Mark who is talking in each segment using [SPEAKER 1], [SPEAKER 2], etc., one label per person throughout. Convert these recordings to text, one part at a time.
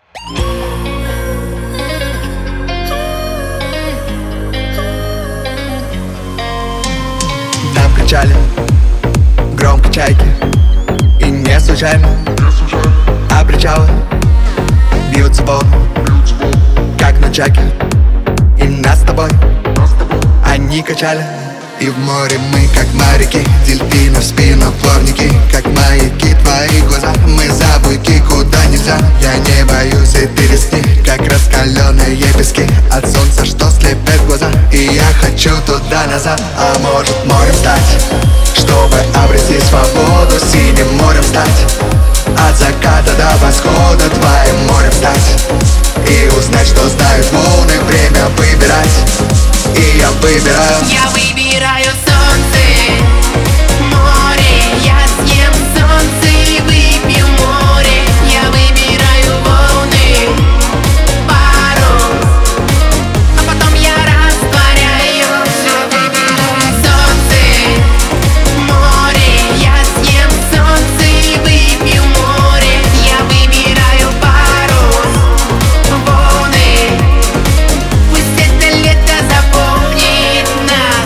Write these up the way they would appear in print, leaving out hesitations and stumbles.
[SPEAKER 1] Там кричали громко чайки, и не случайно, а причалы бьются волны, как на чаке. И нас с тобой они качали. И в море мы, как моряки, дельфины в спину, плавники, как маяки твои глаза. Мы за буйки, куда нельзя. Я не боюсь этой весны, как раскаленные пески от солнца, что слепят глаза. И я хочу туда-назад, а может морем стать, чтобы обрести свободу, синим морем стать, от заката до восхода твоим морем стать. И узнать, что знают волны, время выбирать. И я выбираю.
[SPEAKER 2] Я выбираю солнце, море. Я съем солнце и выпью море. Я выбираю волны, парус, а потом я растворяюсь. Солнце, море. Я съем солнце и выпью море. Я выбираю парус, волны. Пусть это лето запомнит нас.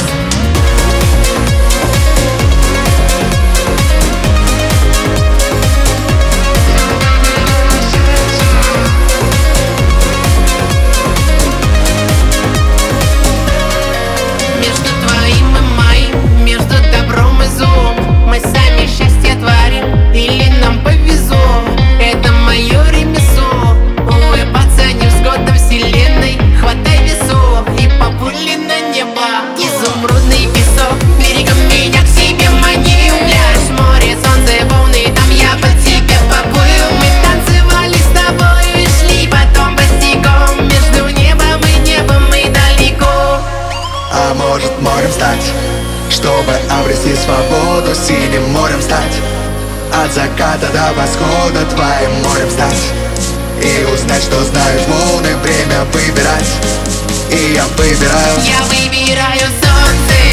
[SPEAKER 2] Между твоим и моим, между добром и злом, мы сами счастье творим, или нам повезло. Это мое ремесло, улыбаться невзгодам вселенной. Хватай весов и поплыли на небо. Изумрудный песок, берегом меня к себе мани. Пляж, море, солнце, волны, там я под тебя поплыл. Мы танцевали с тобой и шли потом босиком. Между небом и небом мы далеко.
[SPEAKER 1] А может морем стать, чтобы обрести свободу, синим морем стать, от заката до восхода твоим морем стать. И узнать, что знают волны, время выбирать. И я выбираю.
[SPEAKER 2] Я выбираю солнце,